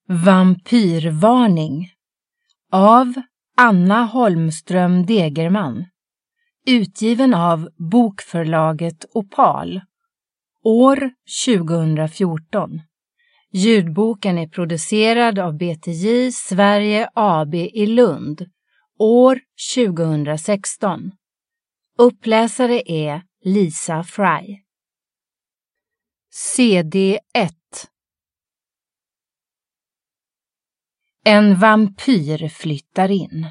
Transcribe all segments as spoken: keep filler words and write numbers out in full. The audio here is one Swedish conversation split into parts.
Vampyrvarning av Anna Holmström Degerman, utgiven av Bokförlaget Opal, år tjugohundrafjorton. Ljudboken är producerad av B T J Sverige A B i Lund, år tjugohundrasexton. Uppläsare är Lisa Fry. C D ett. En vampyr flyttar in.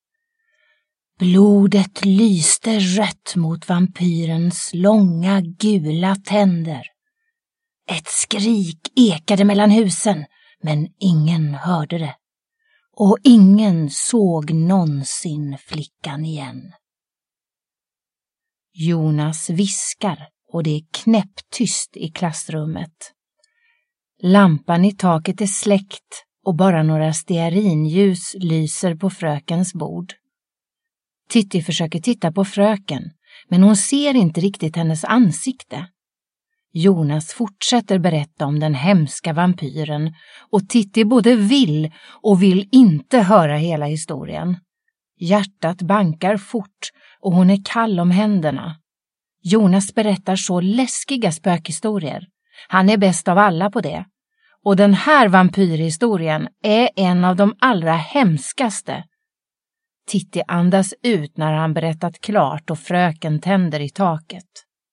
Blodet lyste rött mot vampyrens långa gula tänder. Ett skrik ekade mellan husen, men ingen hörde det. Och ingen såg någonsin flickan igen. Jonas viskar och det är knäpptyst i klassrummet. Lampan i taket är släckt och bara några stearinljus lyser på frökens bord. Titti försöker titta på fröken, men hon ser inte riktigt hennes ansikte. Jonas fortsätter berätta om den hemska vampyren och Titti både vill och vill inte höra hela historien. Hjärtat bankar fort och hon är kall om händerna. Jonas berättar så läskiga spökhistorier. Han är bäst av alla på det. Och den här vampyrhistorien är en av de allra hemskaste. Titti andas ut när han berättat klart och fröken tänder i taket.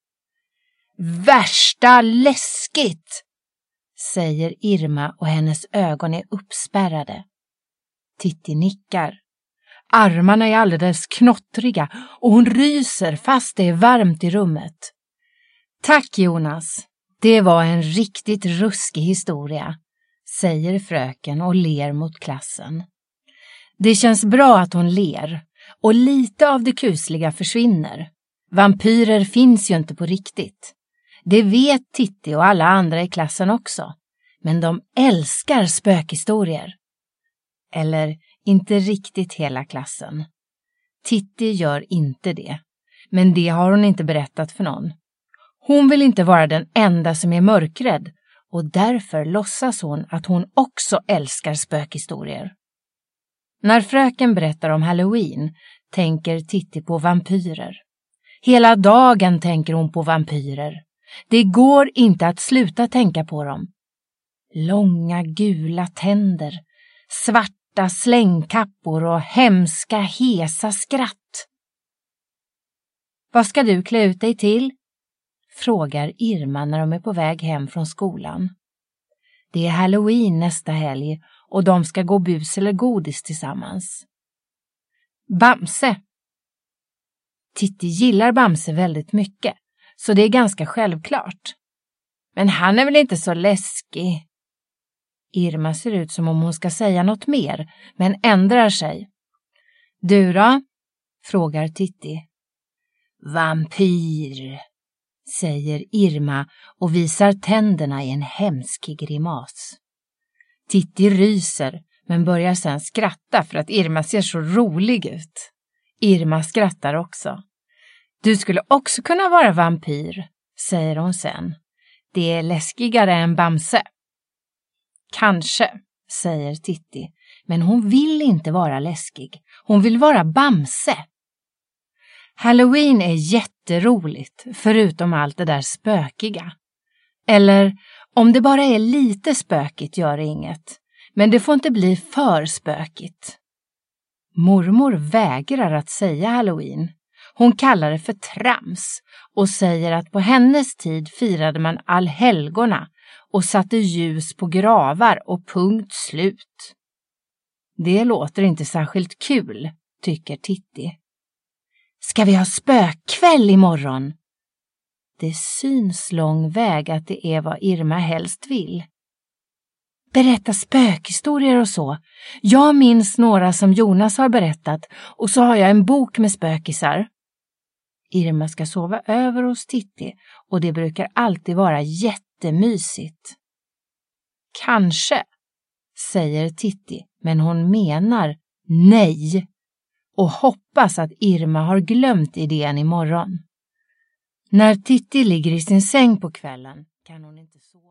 Värsta läskigt, säger Irma och hennes ögon är uppspärrade. Titti nickar. Armarna är alldeles knottriga och hon ryser fast det är varmt i rummet. Tack Jonas, det var en riktigt ruskig historia, säger fröken och ler mot klassen. Det känns bra att hon ler och lite av det kusliga försvinner. Vampyrer finns ju inte på riktigt. Det vet Titti och alla andra i klassen också. Men de älskar spökhistorier. Eller inte riktigt hela klassen. Titti gör inte det. Men det har hon inte berättat för någon. Hon vill inte vara den enda som är mörkrädd. Och därför låtsas hon att hon också älskar spökhistorier. När fröken berättar om Halloween tänker Titti på vampyrer. Hela dagen tänker hon på vampyrer. Det går inte att sluta tänka på dem. Långa gula tänder, svarta slängkappor och hemska hesa skratt. Vad ska du klä ut dig till? Frågar Irma när de är på väg hem från skolan. Det är Halloween nästa helg och de ska gå bus eller godis tillsammans. Bamse. Titti gillar Bamse väldigt mycket, så det är ganska självklart. Men han är väl inte så läskig? Irma ser ut som om hon ska säga något mer, men ändrar sig. Du då? Frågar Titti. Vampyr, säger Irma och visar tänderna i en hemsk grimas. Titti ryser, men börjar sedan skratta för att Irma ser så rolig ut. Irma skrattar också. Du skulle också kunna vara vampyr, säger hon sen. Det är läskigare än Bamse. Kanske, säger Titti, men hon vill inte vara läskig. Hon vill vara Bamse. Halloween är jätteroligt, förutom allt det där spökiga. Eller, om det bara är lite spökigt gör det inget. Men det får inte bli för spökigt. Mormor vägrar att säga Halloween. Hon kallar det för trams och säger att på hennes tid firade man allhelgona och satte ljus på gravar och punkt slut. Det låter inte särskilt kul, tycker Titti. Ska vi ha spökkväll imorgon? Det syns lång väg att det är vad Irma helst vill. Berätta spökhistorier och så. Jag minns några som Jonas har berättat och så har jag en bok med spökisar. Irma ska sova över hos Titti och det brukar alltid vara jättemysigt. Kanske, säger Titti, men hon menar nej och hoppas att Irma har glömt idén imorgon. När Titti ligger i sin säng på kvällen kan hon inte sova.